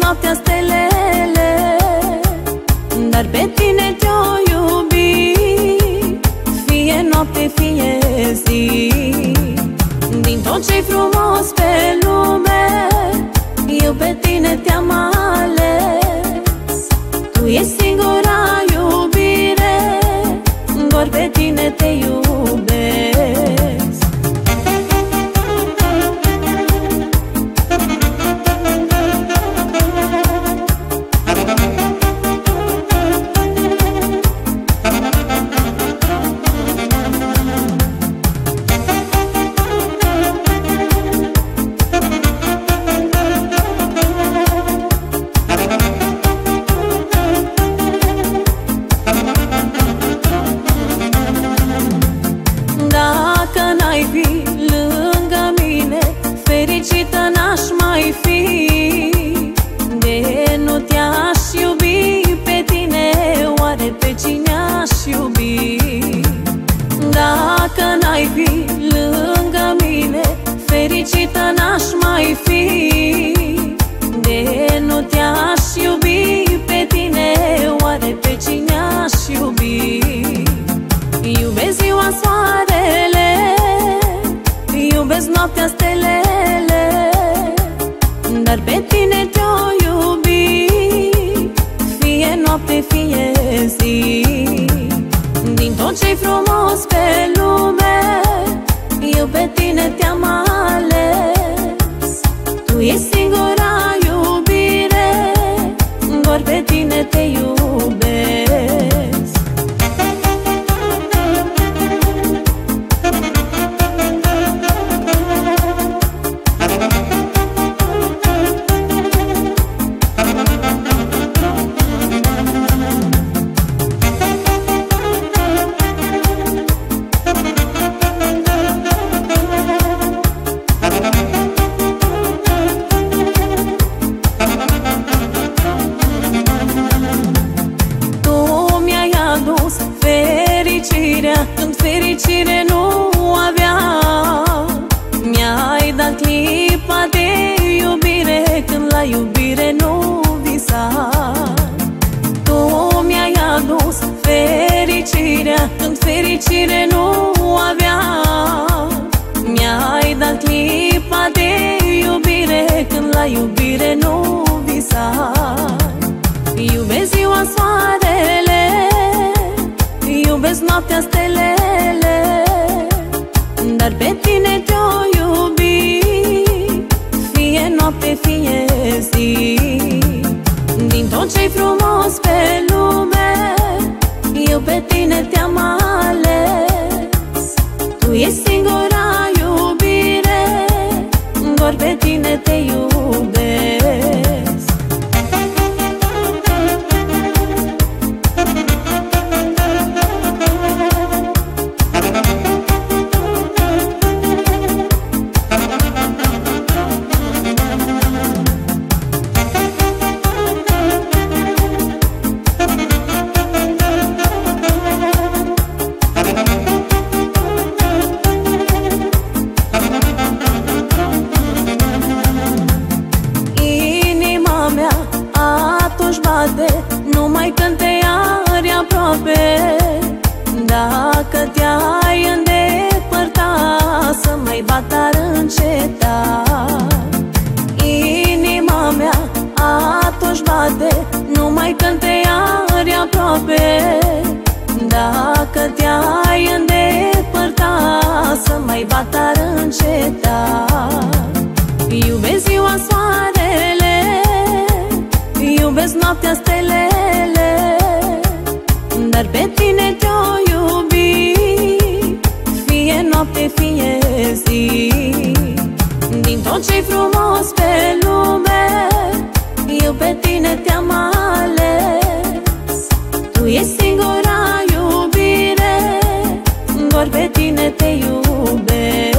noaptea stelele, dar pe tine te-o iubi, fie noapte, fie zi. Din tot ce-i frumos pe lume, eu pe tine te-am ales. Tu ești singura iubire, doar pe tine te iubesc. Dacă n-ai fi lângă mine, fericită n-aș mai fi. De nu te-aș iubi pe tine, oare pe cine aș iubi? Dacă n-ai fi lângă mine, fericită n-aș mai fi. De nu te-aș iubi pe tine, oare pe cine aș iubi? Iubesc ziua, soarele, iubesc noaptea, stelele, dar pe tine te-o iubi, fie noapte, fie zi. Din tot ce-i frumos pe lume, eu pe tine te-am ales. Tu ești singura iubire, doar pe tine te iubesc. Fericirea când fericire nu avea, mi-ai dat clipa de iubire când la iubire nu visa. Tu mi-ai adus fericirea când fericire nu avea, mi-ai dat clipa de iubire când la iubire nu visa. Iubesc ziua, soarele, iubesc noaptea, stelele, dar pe tine te-o iubi, fie noapte, fie zi. Din tot ce-i frumos pe lume, eu pe tine te-am ales. Tu ești singura iubire, doar pe tine te iubesc. Numai când te iari aproape, dacă te-ai îndepărta, să mai bat ar înceta. Inima mea atunci bate, numai când te iari aproape, dacă te-ai îndepărta, să mai bat ar înceta. Iubesc ziua, soarele, iubesc noaptea, stelele, dar pe tine te-o iubi, fie noapte, fie zi. Din tot ce-i frumos pe lume, eu pe tine te-am ales. Tu ești singura iubire, doar pe tine te iubesc.